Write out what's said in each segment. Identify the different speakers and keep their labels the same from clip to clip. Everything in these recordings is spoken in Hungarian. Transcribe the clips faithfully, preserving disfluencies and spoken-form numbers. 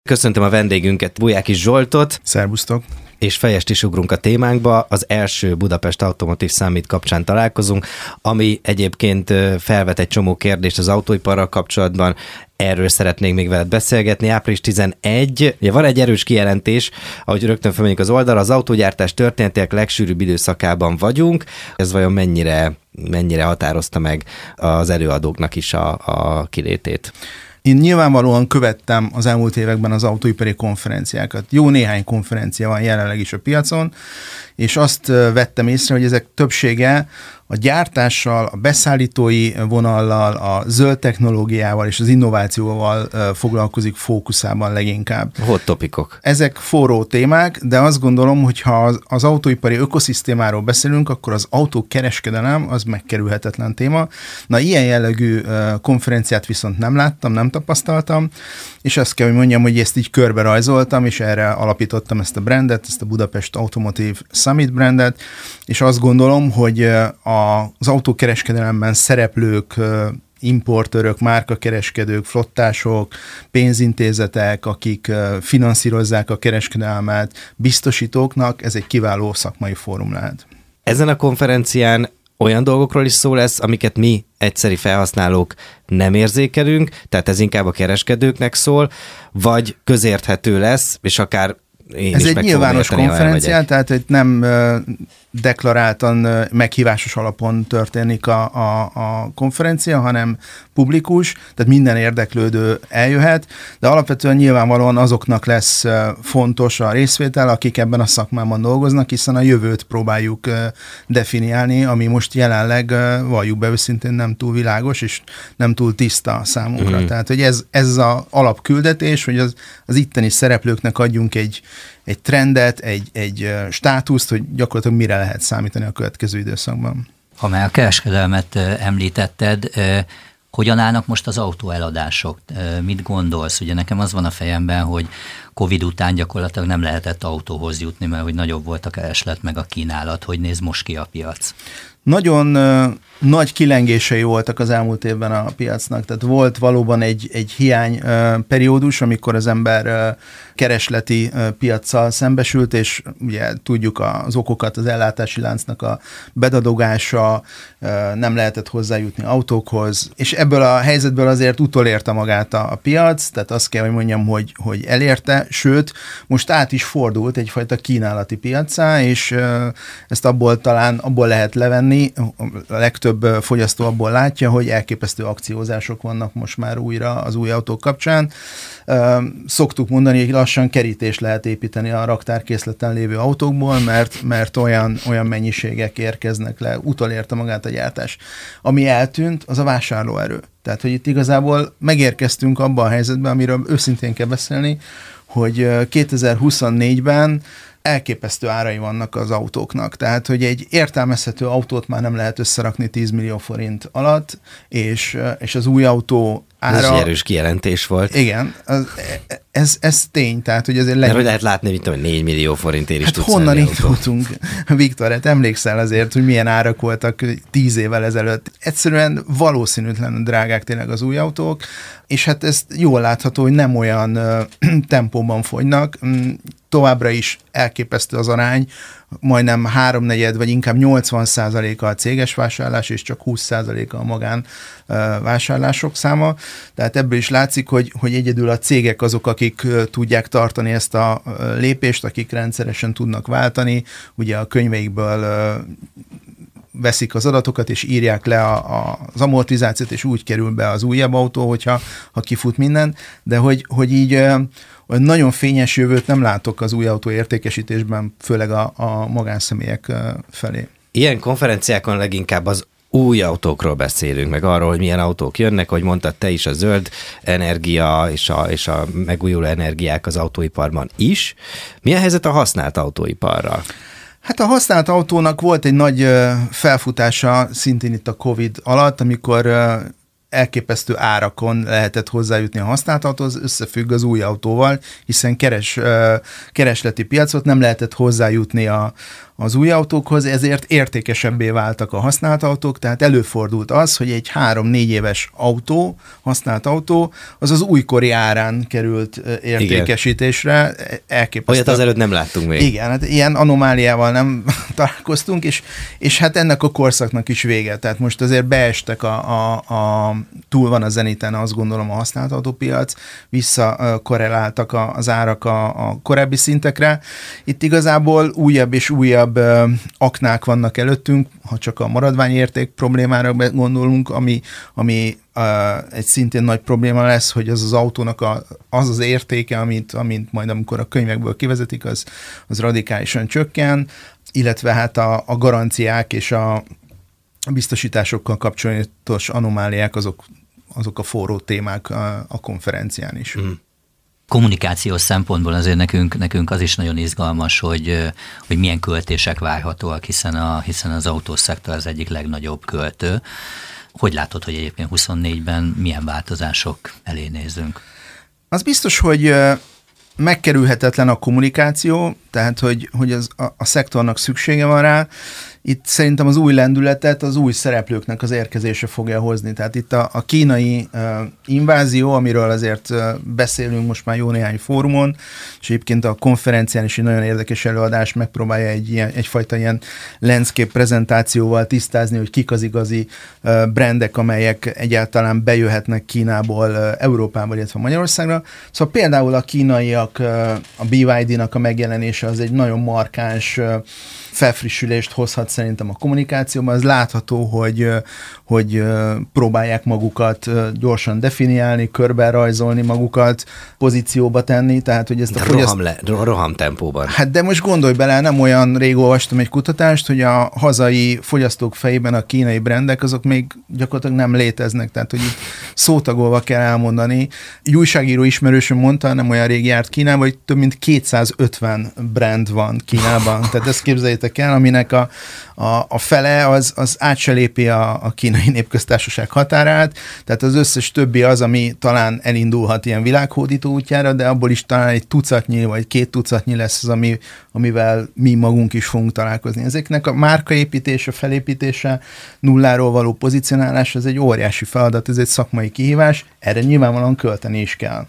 Speaker 1: Köszöntöm a vendégünket, Bujáki Zsoltot.
Speaker 2: Szervusztok!
Speaker 1: És fejest is ugrunk a témánkba. Az első Budapest Automotive Summit kapcsán találkozunk, ami egyébként felvet egy csomó kérdést az autóiparral kapcsolatban. Erről szeretnék még veled beszélgetni. április tizenegy. Ugye van egy erős kijelentés, ahogy rögtön felmegyünk az oldalra, az autógyártás történetileg legsűrűbb időszakában vagyunk. Ez vajon mennyire, mennyire határozta meg az előadóknak is a, a kilétét?
Speaker 2: Én nyilvánvalóan követtem az elmúlt években az autóipari konferenciákat. Jó néhány konferencia van jelenleg is a piacon, és azt vettem észre, hogy ezek többsége a gyártással, a beszállítói vonallal, a zöld technológiával és az innovációval foglalkozik fókuszában leginkább.
Speaker 1: Hot topikok.
Speaker 2: Ezek forró témák, de azt gondolom, hogy ha az, az autóipari ökoszisztémáról beszélünk, akkor az autókereskedelem az megkerülhetetlen téma. Na, ilyen jellegű konferenciát viszont nem láttam, nem tapasztaltam, és azt kell, hogy mondjam, hogy ezt így körbe rajzoltam, és erre alapítottam ezt a brandet, ezt a Budapest Automotive Summit brandet, és azt gondolom, hogy a az autókereskedelemben szereplők, importőrök, márkakereskedők, flottások, pénzintézetek, akik finanszírozzák a kereskedelmet, biztosítóknak, ez egy kiváló szakmai fórum lehet.
Speaker 1: Ezen a konferencián olyan dolgokról is szó lesz, amiket mi egyszeri felhasználók nem érzékelünk, tehát ez inkább a kereskedőknek szól, vagy közérthető lesz, és akár Én
Speaker 2: Ez egy nyilvános konferencia, tehát egy nem uh, deklaráltan uh, meghívásos alapon történik a, a, a konferencia, hanem publikus, tehát minden érdeklődő eljöhet, de alapvetően nyilvánvalóan azoknak lesz uh, fontos a részvétel, akik ebben a szakmában dolgoznak, hiszen a jövőt próbáljuk uh, definiálni, ami most jelenleg, uh, valljuk be őszintén, nem túl világos, és nem túl tiszta számunkra. Mm. Tehát, hogy ez, ez az alapküldetés, hogy az, az itteni szereplőknek adjunk egy egy trendet, egy, egy státuszt, hogy gyakorlatilag mire lehet számítani a következő időszakban.
Speaker 3: Ha már a kereskedelmet említetted, hogyan állnak most az autóeladások? Mit gondolsz? Ugye nekem az van a fejemben, hogy Covid után gyakorlatilag nem lehetett autóhoz jutni, mert hogy nagyobb volt a kereslet meg a kínálat. Hogy néz most ki a piac?
Speaker 2: Nagyon uh, nagy kilengései voltak az elmúlt évben a piacnak, tehát volt valóban egy, egy hiány uh, periódus, amikor az ember uh, keresleti uh, piaccal szembesült, és ugye tudjuk az okokat, az ellátási láncnak a bedadogása, uh, nem lehetett hozzájutni autókhoz, és ebből a helyzetből azért utolérte magát a, a piac, tehát azt kell, hogy mondjam, hogy, hogy elérte, sőt, most át is fordult egyfajta kínálati piacá, és uh, ezt abból talán abból lehet levenni, a legtöbb fogyasztó abból látja, hogy elképesztő akciózások vannak most már újra az új autók kapcsán. Szoktuk mondani, hogy lassan kerítést lehet építeni a raktárkészleten lévő autókból, mert, mert olyan, olyan mennyiségek érkeznek le, utolérte magát a gyártás. Ami eltűnt, az a vásárlóerő. Tehát, hogy itt igazából megérkeztünk abban a helyzetben, amiről őszintén kell beszélni, hogy kétezer-huszonnégyben elképesztő árai vannak az autóknak. Tehát, hogy egy értelmezhető autót már nem lehet összerakni tíz millió forint alatt, és, és az új autó ára...
Speaker 1: Ez egy erős kijelentés volt.
Speaker 2: Igen, az, ez, ez tény, tehát, hogy azért...
Speaker 1: Legyen... Mert hogy lehet látni, hogy tudom, négy millió forintért is
Speaker 2: hát
Speaker 1: tudsz
Speaker 2: honnan indultunk? Viktor, hát emlékszel azért, hogy milyen árak voltak tíz évvel ezelőtt. Egyszerűen valószínűtlenül drágák tényleg az új autók, és hát ez jól látható, hogy nem olyan uh, tempóban fogynak. Továbbra is elképesztő az arány, majdnem háromnegyed, vagy inkább nyolcvan százaléka a céges vásárlás, és csak húsz százaléka a magán uh, vásárlások száma. Tehát ebből is látszik, hogy, hogy egyedül a cégek azok, akik uh, tudják tartani ezt a uh, lépést, akik rendszeresen tudnak váltani. Ugye a könyveikből uh, veszik az adatokat, és írják le a, a, az amortizációt, és úgy kerül be az újabb autó, hogyha ha kifut minden, de hogy, hogy így uh, nagyon fényes jövőt nem látok az új autó értékesítésben, főleg a, a magánszemélyek uh, felé.
Speaker 1: Ilyen konferenciákon leginkább az új autókról beszélünk, meg arról, hogy milyen autók jönnek, hogy mondtad te is, a zöld energia és a, és a megújuló energiák az autóiparban is. Milyen helyzet a használt autóiparral?
Speaker 2: Hát a használt autónak volt egy nagy felfutása szintén itt a Covid alatt, amikor elképesztő árakon lehetett hozzájutni a használt autóhoz, összefügg az új autóval, hiszen keres, keresleti piacot nem lehetett hozzájutni a, az új autókhoz, ezért értékesebbé váltak a használt autók, tehát előfordult az, hogy egy három-négy éves autó, használt autó, az az újkori árán került értékesítésre. Elképesztő.
Speaker 1: Olyat azelőtt nem láttunk még.
Speaker 2: Igen, hát ilyen anomáliával nem találkoztunk, és, és hát ennek a korszaknak is vége. Tehát most azért beestek, a, a, a, túl van a zeniten, azt gondolom, a használt autópiac, visszakorreláltak az árak a, a korábbi szintekre. Itt igazából újabb és újabb aknák vannak előttünk, ha csak a maradványérték problémára gondolunk, ami, ami egy szintén nagy probléma lesz, hogy az az autónak a, az az értéke, amit, amit majd amikor a könyvekből kivezetik, az, az radikálisan csökken, illetve hát a, a garanciák és a biztosításokkal kapcsolatos anomáliák azok, azok a forró témák a, a konferencián is. Mm.
Speaker 3: Kommunikációs szempontból azért nekünk, nekünk az is nagyon izgalmas, hogy, hogy milyen költések várhatóak, hiszen, a, hiszen az autószektor az egyik legnagyobb költő. Hogy látod, hogy egyébként huszonnégyben milyen változások elé nézünk?
Speaker 2: Az biztos, hogy megkerülhetetlen a kommunikáció, tehát hogy, hogy az, a, a szektornak szüksége van rá. Itt szerintem az új lendületet az új szereplőknek az érkezése fogja hozni. Tehát itt a, a kínai uh, invázió, amiről azért uh, beszélünk most már jó néhány fórumon, és egyébként a konferencián is egy nagyon érdekes előadás megpróbálja egy ilyen, egyfajta ilyen landscape prezentációval tisztázni, hogy kik az igazi uh, brandek, amelyek egyáltalán bejöhetnek Kínából uh, Európába, illetve Magyarországra. Szóval például a kínaiak, uh, a bé ipszilon dé-nak a megjelenése az egy nagyon markáns uh, felfrissülést hozhat szerintem a kommunikációban. Az látható, hogy, hogy próbálják magukat gyorsan definiálni, körben rajzolni magukat, pozícióba tenni, tehát hogy ezt a
Speaker 1: fogyaszt... roham, le, roham tempóban.
Speaker 2: Hát de most gondolj bele, nem olyan rég olvastam egy kutatást, hogy a hazai fogyasztók fejében a kínai brandek, azok még gyakorlatilag nem léteznek, tehát hogy itt szótagolva kell elmondani. Egy újságíró ismerősöm mondta, nem olyan rég járt Kínában, hogy több mint kétszázötven brand van Kínában. Tehát ezt képzeljétek el, aminek a, a, a fele az, az át se lépi a, a kínai népköztársaság határát, tehát az összes többi az, ami talán elindulhat ilyen világhódító útjára, de abból is talán egy tucatnyi vagy két tucatnyi lesz az, ami, amivel mi magunk is fogunk találkozni. Ezeknek a márkaépítése, felépítése, nulláról való pozicionálás, az egy óriási feladat, ez egy szakmai kihívás, erre nyilvánvalóan költeni is kell.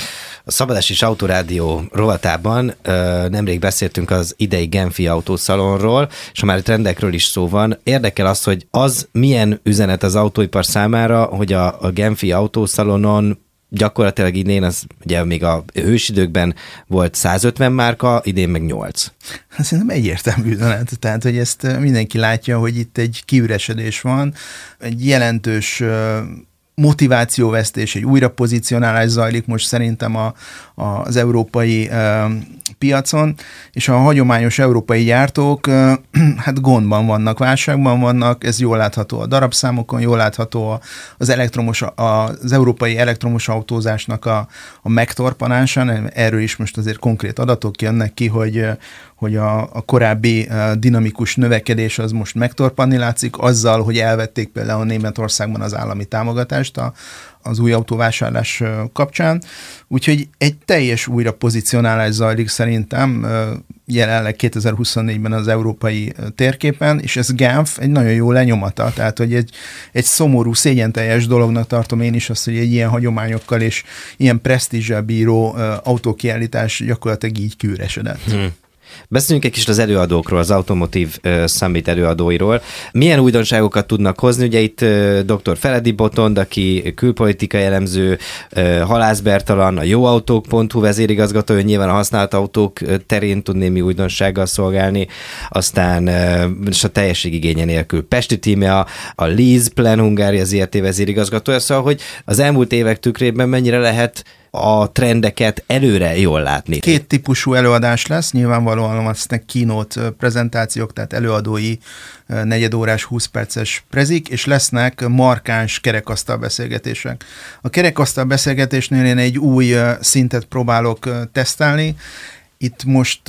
Speaker 1: A Szabadás és Autorádió rovatában ö, nemrég beszéltünk az idei Genfi autószalonról, és ha már itt trendekről is szó van, érdekel az, hogy az milyen üzenet az autóipar számára, hogy a, a Genfi autószalonon gyakorlatilag idén, az ugye még a ősidőkben volt százötven márka, idén meg nyolc.
Speaker 2: Szerintem egyértelmű üzenet, tehát hogy ezt mindenki látja, hogy itt egy kiüresedés van, egy jelentős motivációvesztés, egy újrapozicionálás zajlik most szerintem a, a, az európai e, piacon, és a hagyományos európai gyártók e, hát gondban vannak, válságban vannak, ez jól látható a darabszámokon, jól látható a, az, elektromos, a, az európai elektromos autózásnak a, a megtorpanásán, erről is most azért konkrét adatok jönnek ki, hogy hogy a, a korábbi uh, dinamikus növekedés az most megtorpanni látszik, azzal, hogy elvették például Németországban az állami támogatást a, az új autóvásárlás uh, kapcsán. Úgyhogy egy teljes újra pozicionálás zajlik szerintem uh, jelenleg kétezer-huszonnégyben az európai uh, térképen, és ez Genf egy nagyon jó lenyomata, tehát hogy egy, egy szomorú, szégyenteljes dolognak tartom én is azt, hogy egy ilyen hagyományokkal és ilyen presztízsel bíró uh, autókiállítás gyakorlatilag így kiüresedett. Hmm.
Speaker 1: Beszéljünk egy kicsit az előadókról, az Automotive Summit előadóiról. Milyen újdonságokat tudnak hozni? Ugye itt dr. Feledi Botond, aki külpolitikai elemző, Halász Bertalan, a jóautók pont hu vezérigazgató, ő nyilván a használt autók terén tud némi újdonsággal szolgálni, aztán és a teljesség igénye nélkül Pesti Tímea, a Lease Plan Hungária zé er té vezérigazgatója, szóval, hogy az elmúlt évek tükrében mennyire lehet a trendeket előre jól látni.
Speaker 2: Két típusú előadás lesz, nyilvánvalóan lesznek keynote prezentációk, tehát előadói negyedórás, húsz perces prezik, és lesznek markáns kerekasztal beszélgetések. A kerekasztal beszélgetésnél én egy új szintet próbálok tesztelni. Itt most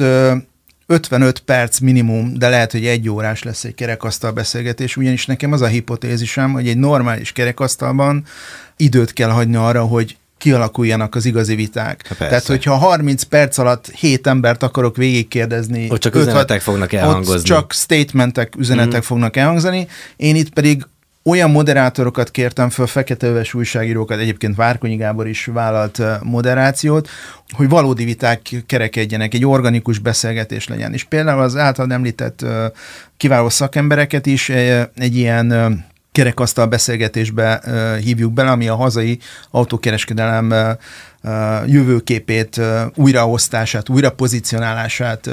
Speaker 2: ötvenöt perc minimum, de lehet, hogy egy órás lesz egy kerekasztal beszélgetés, ugyanis nekem az a hipotézisem, hogy egy normális kerekasztalban időt kell hagyni arra, hogy kialakuljanak az igazi viták.
Speaker 1: Persze.
Speaker 2: Tehát, hogyha harminc perc alatt hét embert akarok végigkérdezni,
Speaker 1: ott csak üzenetek fognak elhangozni.
Speaker 2: Ott csak statementek, üzenetek mm. fognak elhangzani, én itt pedig olyan moderátorokat kértem föl, feketeöves újságírókat, egyébként Várkonyi Gábor is vállalt moderációt, hogy valódi viták kerekedjenek, egy organikus beszélgetés legyen. És például az általad említett kiváló szakembereket is egy ilyen kerekasztal beszélgetésbe hívjuk bele, ami a hazai autókereskedelem jövőképét, újraosztását, újrapozicionálását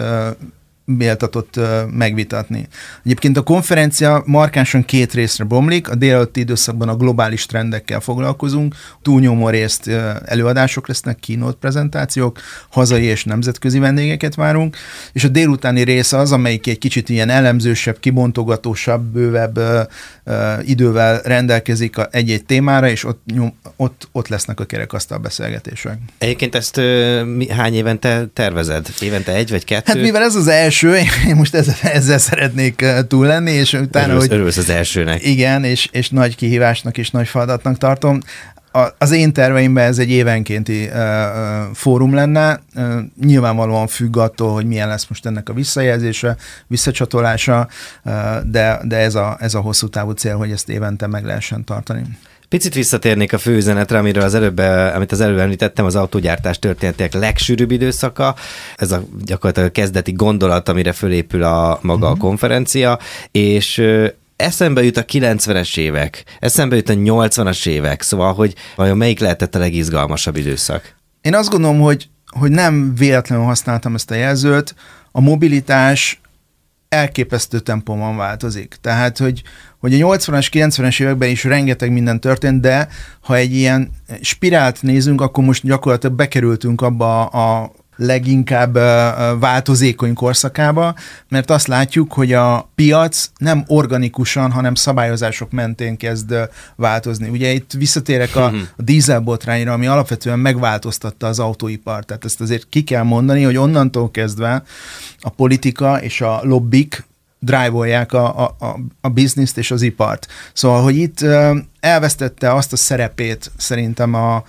Speaker 2: méltatott megvitatni. Egyébként a konferencia markánsan két részre bomlik, a délelőtti időszakban a globális trendekkel foglalkozunk, túlnyomó részt előadások lesznek, keynote prezentációk, hazai és nemzetközi vendégeket várunk, és a délutáni rész az, amelyik egy kicsit ilyen elemzősebb, kibontogatósabb, bővebb uh, uh, idővel rendelkezik a egy-egy témára, és ott, nyom, ott, ott lesznek a kerekasztal beszélgetések.
Speaker 1: Egyébként ezt uh, mi, hány évente tervezed? Évente egy vagy kettő?
Speaker 2: Hát mivel ez az első, én most ezzel, ezzel szeretnék túl lenni, és utána,
Speaker 1: örülsz,
Speaker 2: hogy...
Speaker 1: Örülsz az elsőnek.
Speaker 2: Igen, és, és nagy kihívásnak és nagy feladatnak tartom. A, az én terveimben ez egy évenkénti uh, uh, fórum lenne. Uh, nyilvánvalóan függ attól, hogy milyen lesz most ennek a visszajelzése, visszacsatolása, uh, de, de ez, a, ez a hosszú távú cél, hogy ezt évente meg lehessen tartani.
Speaker 1: Picit visszatérnék a főüzenetre, amiről az előbb, amit az előbb említettem, az autógyártás történetek legsűrűbb időszaka. Ez a gyakorlatilag a kezdeti gondolat, amire fölépül a maga uh-huh. a konferencia, és eszembe jut a kilencvenes évek, eszembe jut a nyolcvanas évek, szóval, hogy vajon melyik lehetett a legizgalmasabb időszak?
Speaker 2: Én azt gondolom, hogy, hogy nem véletlenül használtam ezt a jelzőt, a mobilitás elképesztő tempóban változik. Tehát, hogy, hogy a nyolcvanas, kilencvenes években is rengeteg minden történt, de ha egy ilyen spirált nézünk, akkor most gyakorlatilag bekerültünk abba a leginkább változékony korszakába, mert azt látjuk, hogy a piac nem organikusan, hanem szabályozások mentén kezd változni. Ugye itt visszatérek a, a dízelbotrányra, ami alapvetően megváltoztatta az autóipart. Tehát ezt azért ki kell mondani, hogy onnantól kezdve a politika és a lobbik drive-olják a, a, a, a bizniszt és az ipart. Szóval, hogy itt elvesztette azt a szerepét szerintem a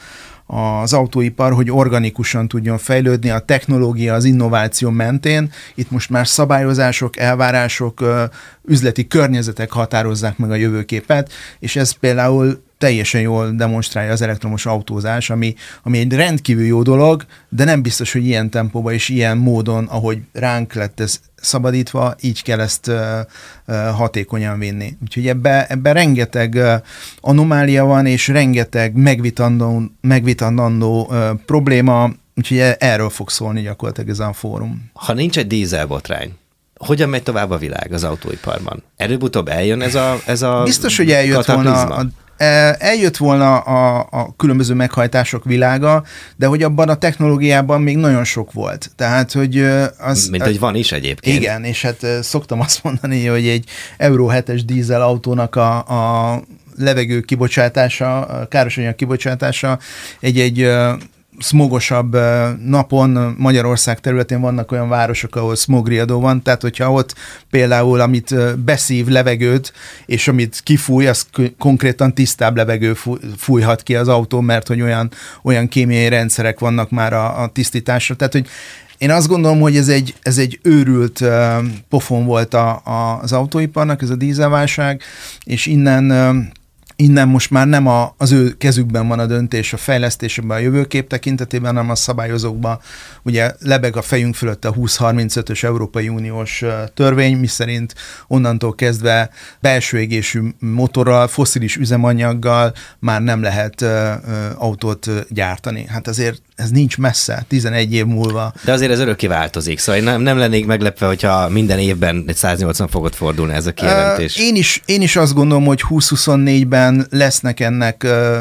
Speaker 2: az autóipar, hogy organikusan tudjon fejlődni, a technológia, az innováció mentén. Itt most már szabályozások, elvárások, üzleti környezetek határozzák meg a jövőképet, és ez például teljesen jól demonstrálja az elektromos autózás, ami, ami egy rendkívül jó dolog, de nem biztos, hogy ilyen tempóban és ilyen módon, ahogy ránk lett ez szabadítva, így kell ezt uh, uh, hatékonyan vinni. Úgyhogy ebben ebbe rengeteg uh, anomália van, és rengeteg megvitandó, megvitandó uh, probléma, úgyhogy erről fog szólni gyakorlatilag ez a fórum.
Speaker 1: Ha nincs egy dízelbotrány, hogyan megy tovább a világ az autóiparban? Előbb-utóbb eljön ez a, ez a
Speaker 2: biztos, hogy eljött volna a Eljött volna a, a különböző meghajtások világa, de hogy abban a technológiában még nagyon sok volt. Tehát, hogy az...
Speaker 1: Mint hogy van is egyébként.
Speaker 2: Igen, és hát szoktam azt mondani, hogy egy Euro hetes dízel autónak a, a levegő kibocsátása, a károsanyag kibocsátása egy-egy smogosabb napon Magyarország területén vannak olyan városok, ahol smogriadó van, tehát hogyha ott például amit beszív levegőt, és amit kifúj, az konkrétan tisztább levegő fújhat ki az autó, mert hogy olyan, olyan kémiai rendszerek vannak már a, a tisztításra. Tehát, hogy én azt gondolom, hogy ez egy, ez egy őrült uh, pofon volt a, a, az autóiparnak, ez a dízelválság, és innen uh, Innen most már nem a, az ő kezükben van a döntés a fejlesztésben, a jövőkép tekintetében, hanem a szabályozókban. Ugye lebeg a fejünk fölött a húsz harmincötös Európai Uniós törvény, miszerint onnantól kezdve belső égésű motorral, fosszilis üzemanyaggal már nem lehet uh, autót gyártani. Hát azért ez nincs messze, tizenegy év múlva.
Speaker 1: De azért ez örökké változik, szóval nem, nem lennék meglepve, hogyha minden évben egy száznyolcvan fokot fordulna ez a kijelentés.
Speaker 2: Uh, én, is, én is azt gondolom, hogy húsz huszonnégyben lesznek ennek uh,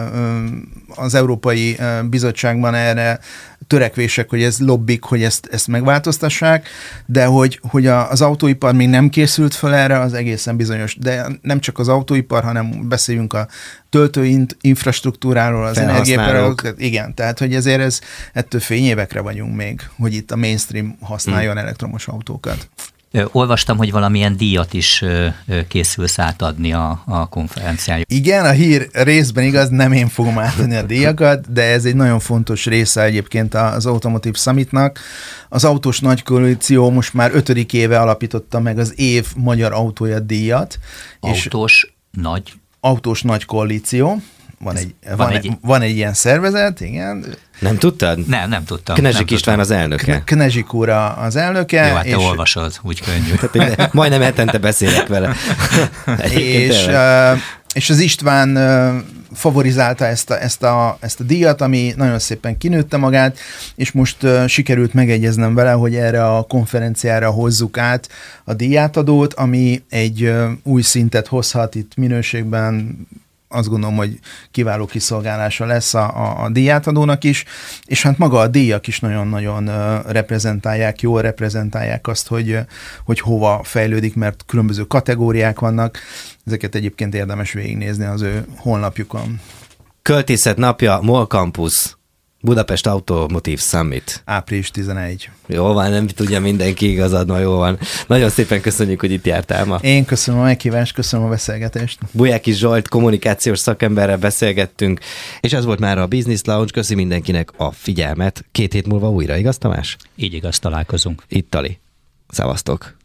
Speaker 2: az Európai Bizottságban erre törekvések, hogy ez lobbik, hogy ezt, ezt megváltoztassák, de hogy, hogy a, az autóipar még nem készült fel erre, az egészen bizonyos. De nem csak az autóipar, hanem beszéljünk a töltő infrastruktúráról, az energiáról. Igen, tehát hogy ezért ez, ettől fényévekre vagyunk még, hogy itt a mainstream használjon hmm. elektromos autókat.
Speaker 3: Olvastam, hogy valamilyen díjat is készülsz átadni a, a konferenciája.
Speaker 2: Igen, a hír részben igaz, nem én fogom átadni a díjakat, de ez egy nagyon fontos része egyébként az Automotive Summitnak. Az Autós Nagy Koalíció most már ötödik éve alapította meg az év magyar autója díjat.
Speaker 3: Autós és Nagy?
Speaker 2: Autós Nagy Koalíció. Van egy, van, van, egy, van egy ilyen szervezet, igen.
Speaker 1: Nem tudtad?
Speaker 3: Nem, nem tudtam.
Speaker 1: Knezsik István az elnöke.
Speaker 2: Knezsik úr az elnöke.
Speaker 3: Jó, hát te és olvasod, úgy könnyű.
Speaker 1: Tehát, majdnem hetente beszélek vele.
Speaker 2: és, és az István favorizálta ezt a, ezt, a, ezt a díjat, ami nagyon szépen kinőtte magát, és most uh, sikerült megegyeznem vele, hogy erre a konferenciára hozzuk át a díjátadót, ami egy uh, új szintet hozhat itt minőségben. Azt gondolom, hogy kiváló kiszolgálása lesz a, a, a díjátadónak is, és hát maga a díjak is nagyon-nagyon uh, reprezentálják, jól reprezentálják azt, hogy, uh, hogy hova fejlődik, mert különböző kategóriák vannak. Ezeket egyébként érdemes végignézni az ő honlapjukon.
Speaker 1: Költészet napja, MOL Campus, Budapest Automotive Summit.
Speaker 2: április tizenegy.
Speaker 1: Jó van, nem tudja mindenki, igazad, ma jó van. Nagyon szépen köszönjük, hogy itt jártál ma.
Speaker 2: Én köszönöm a meghívást, köszönöm a beszélgetést.
Speaker 1: Bujáki Zsolt kommunikációs szakemberrel beszélgettünk, és ez volt már a Business Lounge. Köszi mindenkinek a figyelmet. Két hét múlva újra, igaz Tamás?
Speaker 3: Így igaz, találkozunk.
Speaker 1: Itt Tali. Szevasztok.